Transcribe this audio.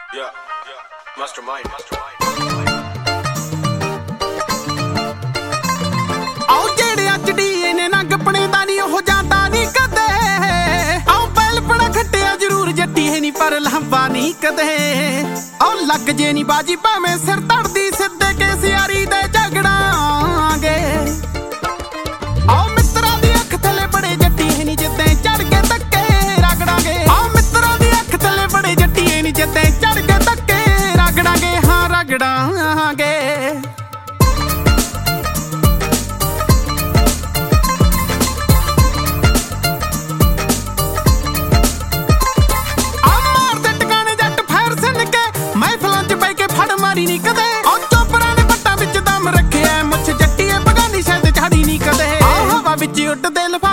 Yeah, mastermind. ਆਓ ਜਿਹੜੇ ਅੱਜ ਡੀਏ ਨੇ ਨਾ ਗੱਪਣੇ ਦਾ ਨਹੀਂ ਉਹ ਜਾਂਦਾ ਨਹੀਂ ਕਦੇ। ਆਓ ਪਹਿਲ ਪੜਾ ਖੱਟਿਆ ਜ਼ਰੂਰ ਜੱਟੀ ਹੈ ਨਹੀਂ ਪਰ ਲੰਬਾ ਨਹੀਂ ਕਦੇ। ਆਓ ਲੱਗ ਜੇ ਨਹੀਂ ਬਾਜੀ ਭਾਵੇਂ ਸਿਰ ਧੜਦੀ ਸਿੱਧੇ ਕੇ ਸਿਆਰੀ ਦੇ ਝਗੜਾਂਗੇ। ਆਓ ਮਿੱਤਰਾਂ ਦੀ ਅੱਖ ਥੱਲੇ ਬੜੇ ਜੱਟੀ ਹੈ ਨਹੀਂ ਜਿੱਦਾਂ ਚੜ ਕੇ ਧੱਕੇ ਰਗੜਾਂਗੇ। ਆਓ ਮਿੱਤਰਾਂ ਦੀ ਅੱਖ ਥੱਲੇ ਬੜੇ ਜੱਟੀ ਹੈ ਨਹੀਂ ਜਿੱਦਾਂ ਚੜ ਕੇ ਧੱਕੇ ਰਗੜਾਂਗੇ। ਹਾਂ ਰਗੜਾਂਗੇ। ਨਹੀਂ ਕਦੇ ਉਹ ਚੋਪਰਾਂ ਨੇ ਬੱਟਾਂ ਵਿੱਚ ਦਮ ਰੱਖਿਆ ਮੁੱਛ ਜੱਟੀਏ ਪਗਾਨੀ ਸ਼ਾਇਦ ਝਾੜੀ ਨਹੀਂ ਕਦੇ ਆਹ ਹਵਾ ਵਿੱਚ ਉੱਡਦੇ